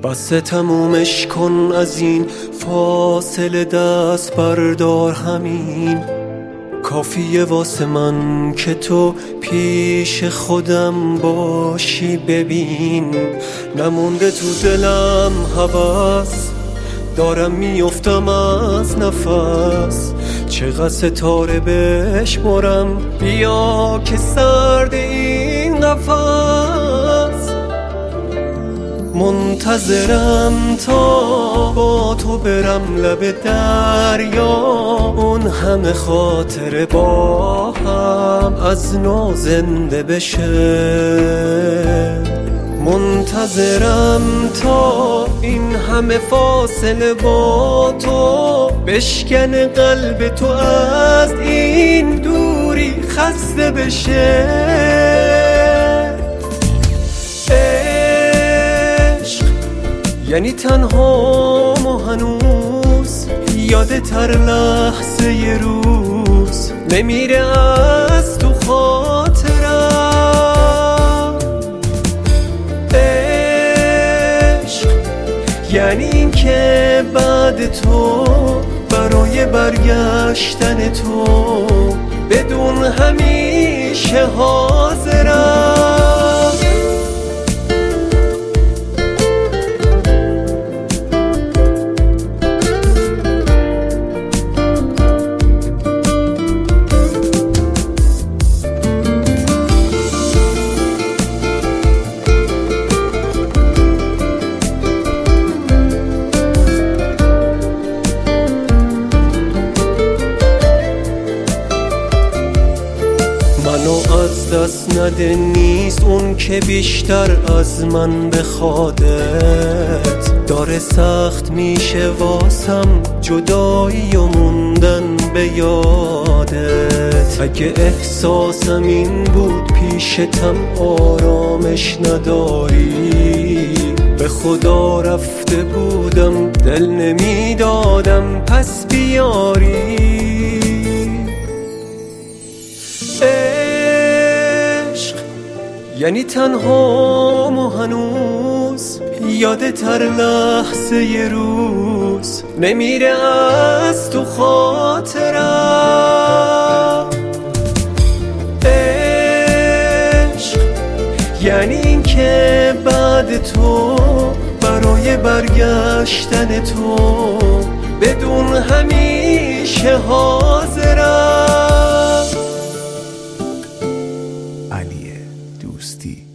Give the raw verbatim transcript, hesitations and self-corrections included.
بس تمومش کن از این فاصله، دست بردار همین کافیه واسه من که تو پیش خودم باشی. ببین نمونده تو دلم هوس، دارم میافتم از نفس، چقدر ستاره بشمرم بیا که سرد این قفس. منتظرم تا با تو برم لب دریا، اون همه خاطره با هم از نو زنده بشه. منتظرم تا این همه فاصله با تو بشکن قلب تو، از این دوری خسته بشه. عشق یعنی تنها ما هنوز یادت هر لحظه ی روز نمیره از تو خاطرم. عشق یعنی این که بعد تو برای برگشتن تو بدون همیشه حاضرم. منو از دست نده، نیست اون که بیشتر از من بخوادت، داره سخت میشه واسم جدایی و موندن به یادت. اگه احساسم این بود پیشتم آرامش نداری، به خدا رفته بودم دل نمیدادم پس بیاری. عشق یعنی تنها ما هنوز یادت هر لحظه ی روز نمیره از تو خاطرم. عشق یعنی این که بعد تو برای برگشتن تو بدون همیشه حاضرم. علی دوستی.